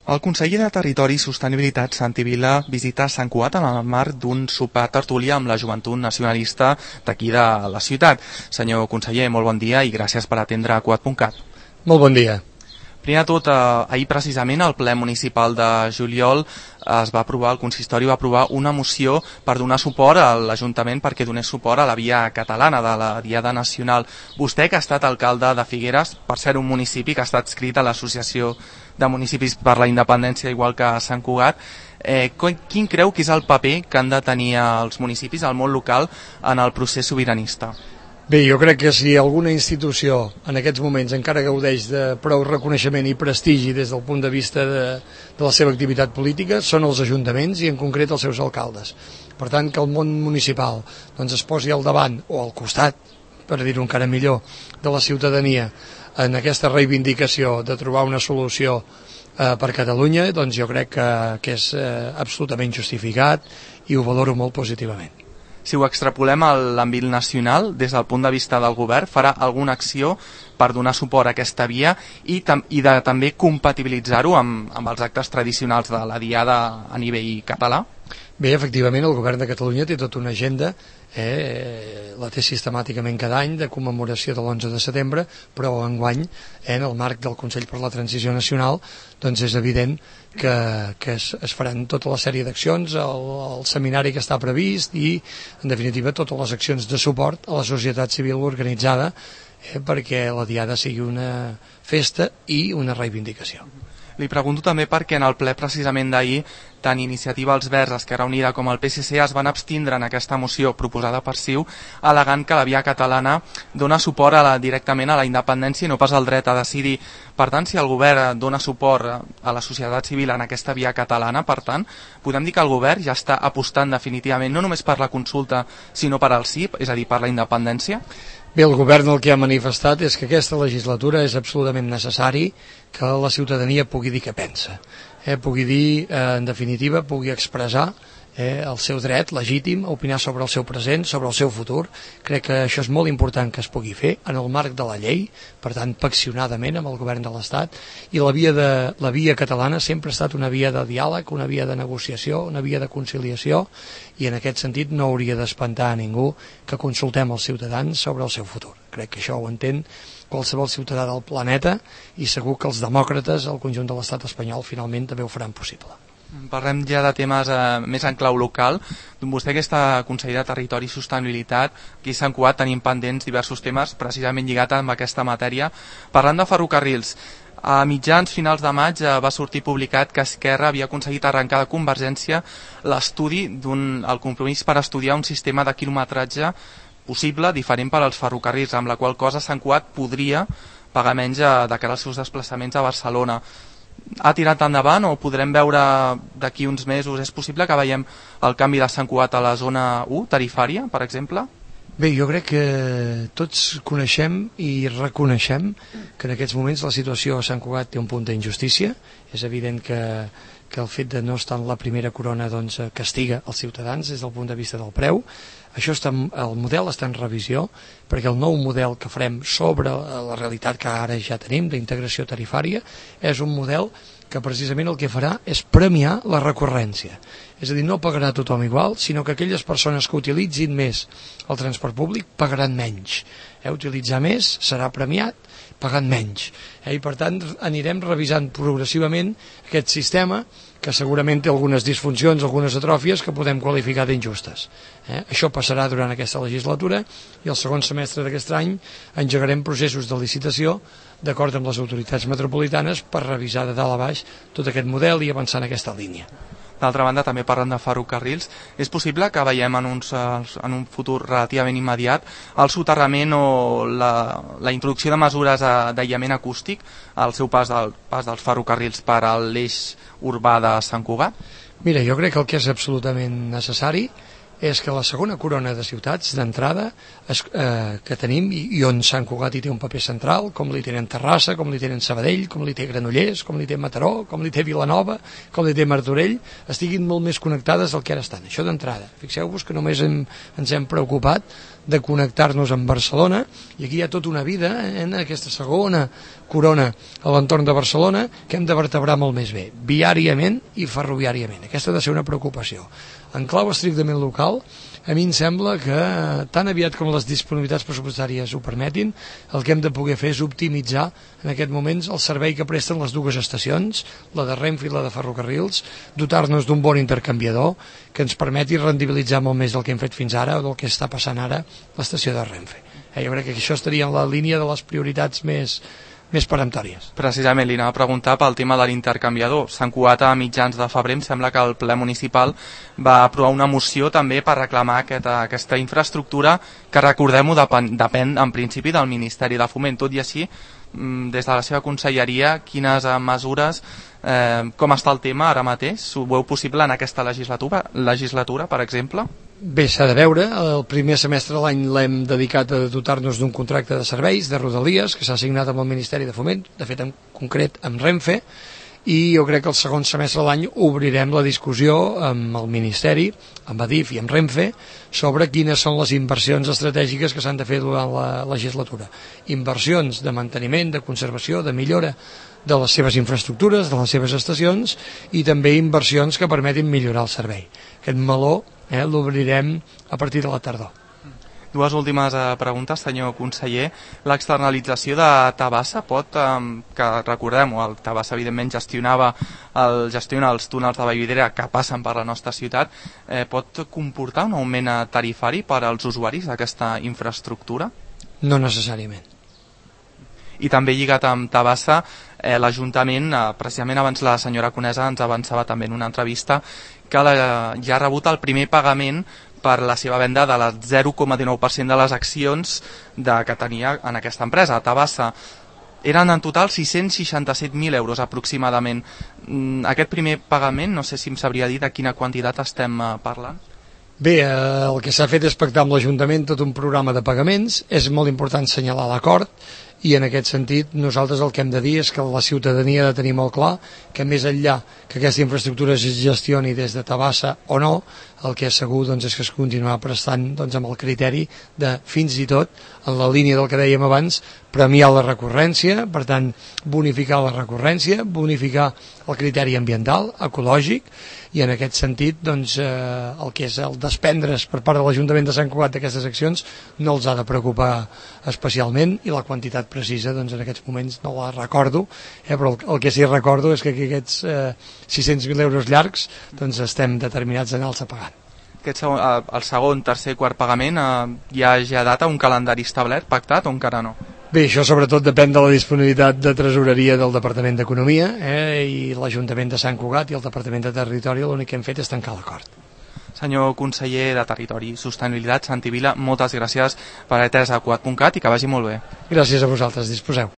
El conseller de Territori i Sostenibilitat, Santi Vila, visita Sant Cugat en el marc d'un sopar tertúlia amb la joventut nacionalista d'aquí de la ciutat. Senyor conseller, molt bon dia i gràcies per atendre a Cugat.cat. Molt bon dia. Primer de tot, ahir precisament al ple municipal de juliol el consistori va aprovar una moció per donar suport a l'Ajuntament perquè donés suport a la via catalana de la Diada Nacional. Vostè, que ha estat alcalde de Figueres, per ser un municipi que ha estat escrit a l'Associació de Municipis per la Independència, igual que a Sant Cugat, quin creu que és el paper que han de tenir els municipis, el món local, en el procés sobiranista? Bé, jo crec que si alguna institució en aquests moments encara gaudeix de prou reconeixement i prestigi des del punt de vista de la seva activitat política, són els ajuntaments i en concret els seus alcaldes. Per tant, que el món municipal es posi al davant o al costat, per dir-ho encara millor, de la ciutadania en aquesta reivindicació de trobar una solució per Catalunya, doncs jo crec que és absolutament justificat i ho valoro molt positivament. Si ho extrapolem a l'àmbit nacional, des del punt de vista del govern, farà alguna acció per donar suport a aquesta via i de també compatibilitzar-ho amb els actes tradicionals de la Diada a nivell català? Bé, efectivament, el govern de Catalunya té tota una agenda, la té sistemàticament cada any de commemoració de l'11 de setembre, però enguany, en el marc del Consell per la Transició Nacional, doncs és evident que es faran tota la sèrie d'accions, el seminari que està previst i, en definitiva, totes les accions de suport a la societat civil organitzada perquè la Diada sigui una festa i una reivindicació. Li pregunto també perquè en el ple precisament d'ahir tant Iniciativa als Verds, Esquerra Unida com el PSC es van abstindre en aquesta moció proposada per CiU, al·legant que la via catalana dona suport directament a la independència i no pas al dret a decidir. Per tant, si el govern dona suport a la societat civil en aquesta via catalana, per tant, podem dir que el govern ja està apostant definitivament no només per la consulta, sinó per al sí, és a dir, per la independència? Bé, el govern el que ha manifestat és que aquesta legislatura és absolutament necessari que la ciutadania pugui dir què pensa, pugui dir, en definitiva, pugui expressar el seu dret legítim a opinar sobre el seu present, sobre el seu futur. Crec que això és molt important que es pugui fer en el marc de la llei, per tant, paccionadament amb el govern de l'Estat, i la via catalana sempre ha estat una via de diàleg, una via de negociació, una via de conciliació, i en aquest sentit no hauria d'espantar a ningú que consultem els ciutadans sobre el seu futur. Crec que això ho entén qualsevol ciutadà del planeta i segur que els demòcrates al conjunt de l'estat espanyol finalment també ho faran possible. Parlem ja de temes més en clau local. Vostè, que està conseller de Territori i Sostenibilitat, aquí a Sant Cugat tenim pendents diversos temes precisament lligats amb aquesta matèria. Parlant de ferrocarrils, a mitjans finals de maig va sortir publicat que Esquerra havia aconseguit arrencar de Convergència l'estudi el compromís per estudiar un sistema de quilometratge possible, diferent per als ferrocarrils, amb la qual cosa Sant Cugat podria pagar menys de cara als seus desplaçaments a Barcelona. Ha tirat endavant o podrem veure d'aquí uns mesos? És possible que veiem el canvi de Sant Cugat a la zona 1 tarifària, per exemple? Bé, jo crec que tots coneixem i reconeixem que en aquests moments la situació a Sant Cugat té un punt d'injustícia. És evident que el fet de no estar en la primera corona castiga els ciutadans des del punt de vista del preu. El model està en revisió perquè el nou model que farem sobre la realitat que ara ja tenim d'integració tarifària és un model que precisament el que farà és premiar la recurrència. És a dir, no pagarà tothom igual, sinó que aquelles persones que utilitzin més el transport públic pagaran menys. Utilitzar més serà premiat pagant menys. I per tant anirem revisant progressivament aquest sistema que segurament té algunes disfuncions, algunes atròfies que podem qualificar d'injustes. Això passarà durant aquesta legislatura i el segon semestre d'aquest any engegarem processos de licitació d'acord amb les autoritats metropolitanes per revisar de dalt a baix tot aquest model i avançar en aquesta línia. D'altra banda, també parlant de ferrocarrils, és possible que veiem en un futur relativament immediat el soterrament o la introducció de mesures d'aïllament acústic al seu pas dels ferrocarrils per a l'eix urbà de Sant Cugat? Mira, jo crec que el que és absolutament necessari és que la segona corona de ciutats d'entrada que tenim i on Sant Cugat hi té un paper central, com li tenen Terrassa, com li tenen Sabadell, com li té Granollers, com li té Mataró, com li té Vilanova, com li té Martorell, estiguin molt més connectades del que ara estan. Això d'entrada. Fixeu-vos que només ens hem preocupat de connectar-nos amb Barcelona, i aquí hi ha tota una vida en aquesta segona corona a l'entorn de Barcelona que hem de vertebrar molt més bé, viàriament i ferroviàriament. Aquesta ha de ser una preocupació. En clau estrictament local, a mi em sembla que tan aviat com les disponibilitats pressupostàries ho permetin, el que hem de poder fer és optimitzar en aquest moments el servei que presten les dues estacions, la de Renfe i la de Ferrocarrils, dotar-nos d'un bon intercanviador que ens permeti rendibilitzar molt més del que hem fet fins ara o del que està passant ara l'estació de Renfe. Jo crec que això estaria en la línia de les prioritats més peremptòries. Precisament li anava a preguntar pel tema de l'intercanviador. Sant Cugat a mitjans de febrer em sembla que el ple municipal va aprovar una moció també per reclamar aquesta infraestructura que, recordem-ho, depèn en principi del Ministeri de Foment. Tot i així, des de la seva conselleria, quines mesures, com està el tema ara mateix? Ho veu possible en aquesta legislatura, per exemple? Bé, s'ha de veure, el primer semestre de l'any l'hem dedicat a dotar-nos d'un contracte de serveis, de Rodalies, que s'ha signat amb el Ministeri de Foment, de fet en concret amb Renfe, i jo crec que el segon semestre de l'any obrirem la discussió amb el Ministeri, amb Adif i amb Renfe, sobre quines són les inversions estratègiques que s'han de fer durant la legislatura. Inversions de manteniment, de conservació, de millora de les seves infraestructures, de les seves estacions, i també inversions que permetin millorar el servei. Aquest meló l'obrirem a partir de la tardor. Dues últimes preguntes, senyor conseller. L'externalització de Tabasa pot, que recordem-ho, el Tabasa evidentment gestiona els túnels de Vallvidrera que passen per la nostra ciutat, pot comportar un augment tarifari per als usuaris d'aquesta infraestructura? No necessàriament. I també lligat amb Tabasa, l'Ajuntament, precisament abans la senyora Conesa ens avançava també en una entrevista que ja ha rebut el primer pagament per la seva venda de la 0,19% de les accions que tenia en aquesta empresa, a Tabasa. Eren en total 667.000 euros aproximadament. Aquest primer pagament, no sé si em sabria dir de quina quantitat estem parlant. Bé, el que s'ha fet és pactar amb l'Ajuntament tot un programa de pagaments. És molt important assenyalar l'acord, i en aquest sentit nosaltres el que hem de dir és que la ciutadania ha de tenir molt clar que més enllà que aquesta infraestructura es gestioni des de Tabasa o no, el que és segur és que es continuarà prestant amb el criteri de, fins i tot, en la línia del que dèiem abans, premiar la recurrència, per tant, bonificar la recurrència, bonificar el criteri ambiental, ecològic, i en aquest sentit el que és el desprendre's per part de l'Ajuntament de Sant Cugat d'aquestes accions no els ha de preocupar especialment, i la quantitat precisa en aquests moments no la recordo, però el que sí recordo és que aquests 600.000 euros llargs estem determinats a anar-los pagant. El segon, tercer i quart pagament hi ha ja data, un calendari establert, pactat, o encara no? Bé, això sobretot depèn de la disponibilitat de tresoreria del Departament d'Economia, i l'Ajuntament de Sant Cugat i el Departament de Territori l'únic que hem fet és tancar l'acord. Senyor conseller de Territori i Sostenibilitat, Santi Vila, moltes gràcies per haver atès a Cugat.cat i que vagi molt bé. Gràcies a vosaltres, disposeu.